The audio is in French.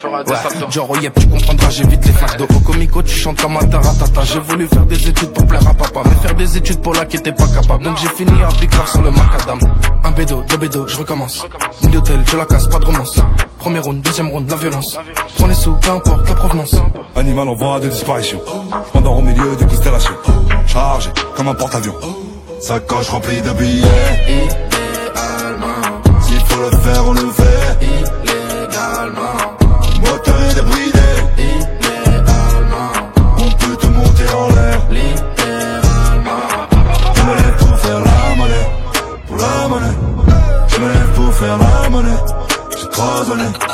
Genre yep, tu comprendras, j'évite les flaques de haut comico, tu chantes comme un taratata. J'ai voulu faire des études pour plaire à papa, mais faire des études pour là qui était pas capable. Donc j'ai fini à Big sur le macadam. Un bédo, deux bédos, je recommence. Une d'hôtel, je la casse, pas de romance. Premier round, deuxième round, la violence. Prends les sous, peu importe la provenance. Animal en voie de disparition. Pendant au milieu des constellations. Chargé comme un porte-avions. Sacoche remplie de billets. Idéalement, s'il faut le faire, on le fait. Illégalement, Moteur est débridé. illégalement, On peut te monter en l'air. littéralement. Je me lève pour faire la monnaie. Pour la monnaie. Je me lève pour faire la monnaie. J'ai trop donné.